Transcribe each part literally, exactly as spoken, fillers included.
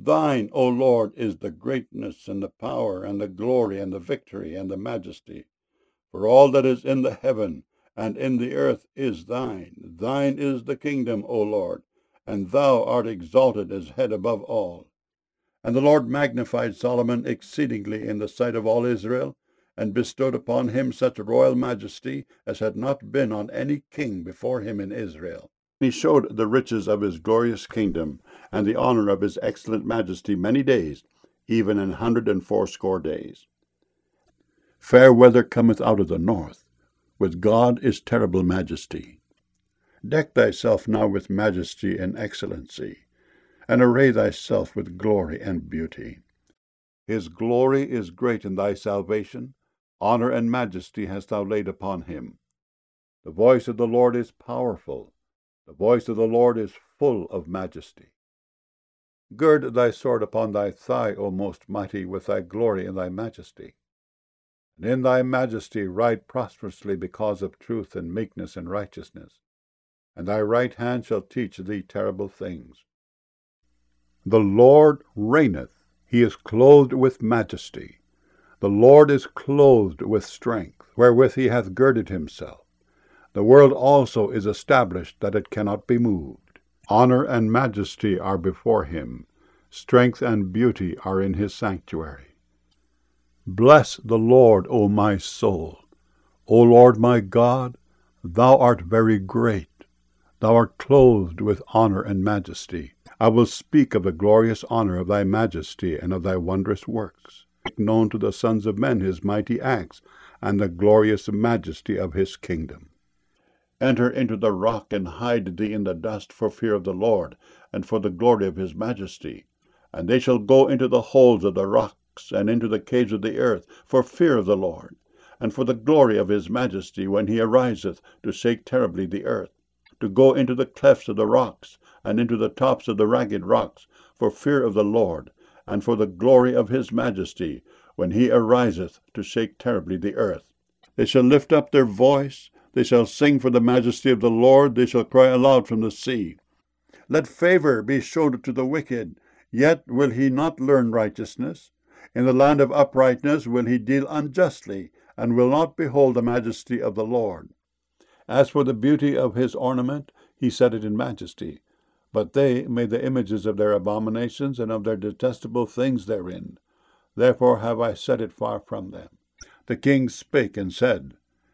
Thine, O Lord, is the greatness and the power and the glory and the victory and the majesty. For all that is in the heaven and in the earth is thine. Thine is the kingdom, O Lord, and thou art exalted as head above all. And the Lord magnified Solomon exceedingly in the sight of all Israel, and bestowed upon him such royal majesty as had not been on any king before him in Israel. He showed the riches of his glorious kingdom, and the honor of his excellent majesty many days, even an hundred and fourscore days. Fair weather cometh out of the north. With God is terrible majesty. Deck thyself now with majesty and excellency, and array thyself with glory and beauty. His glory is great in thy salvation. Honor and majesty hast thou laid upon him. The voice of the Lord is powerful. The voice of the Lord is full of majesty. Gird thy sword upon thy thigh, O most mighty, with thy glory and thy majesty. And in thy majesty ride prosperously because of truth and meekness and righteousness. And thy right hand shall teach thee terrible things. The Lord reigneth. He is clothed with majesty. The Lord is clothed with strength, wherewith he hath girded himself. The world also is established that it cannot be moved. Honor and majesty are before him. Strength and beauty are in his sanctuary. Bless the Lord, O my soul. O Lord my God, thou art very great. Thou art clothed with honor and majesty. I will speak of the glorious honor of thy majesty and of thy wondrous works. Make known to the sons of men his mighty acts and the glorious majesty of his kingdom. Enter into the rock and hide thee in the dust for fear of the Lord and for the glory of his majesty. And they shall go into the holes of the rocks and into the caves of the earth for fear of the Lord and for the glory of his majesty when he ariseth to shake terribly the earth, to go into the clefts of the rocks and into the tops of the ragged rocks for fear of the Lord and for the glory of his majesty when he ariseth to shake terribly the earth. They shall lift up their voice. They shall sing for the majesty of the Lord. They shall cry aloud from the sea. Let favor be showed to the wicked, yet will he not learn righteousness. In the land of uprightness will he deal unjustly, and will not behold the majesty of the Lord. As for the beauty of his ornament, he set it in majesty. But they made the images of their abominations and of their detestable things therein. Therefore have I set it far from them. The king spake and said,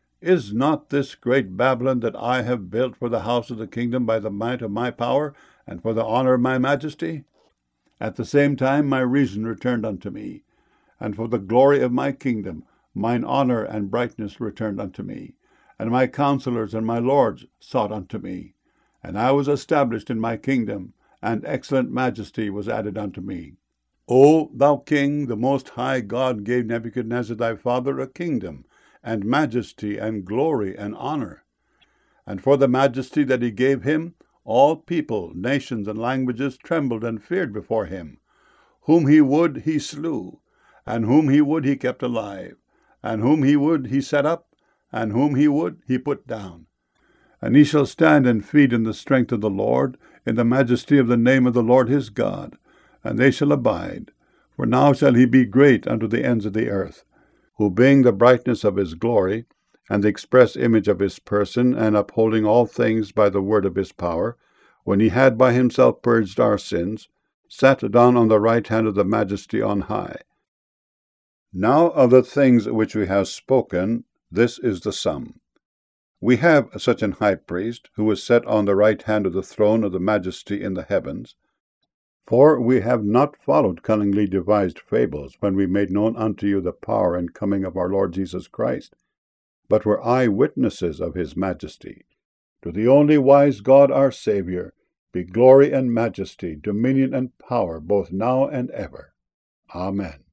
Is not this great Babylon that I have built for the house of the kingdom by the might of my power, and for the honor of my majesty? At the same time my reason returned unto me, and for the glory of my kingdom mine honor and brightness returned unto me, and my counselors and my lords sought unto me. And I was established in my kingdom, and excellent majesty was added unto me. O thou king, the most high God gave Nebuchadnezzar thy father a kingdom, and majesty, and glory, and honor. And for the majesty that he gave him, all people, nations, and languages trembled and feared before him. Whom he would he slew, and whom he would he kept alive, and whom he would he set up, and whom he would he put down. And he shall stand and feed in the strength of the Lord, in the majesty of the name of the Lord his God, and they shall abide. For now shall he be great unto the ends of the earth, who being the brightness of his glory, and the express image of his person, and upholding all things by the word of his power, when he had by himself purged our sins, sat down on the right hand of the majesty on high. Now of the things which we have spoken, this is the sum. We have such an high priest, who is set on the right hand of the throne of the majesty in the heavens. For we have not followed cunningly devised fables, when we made known unto you the power and coming of our Lord Jesus Christ, but were eye-witnesses of his majesty. To the only wise God our Saviour be glory and majesty, dominion and power, both now and ever. Amen.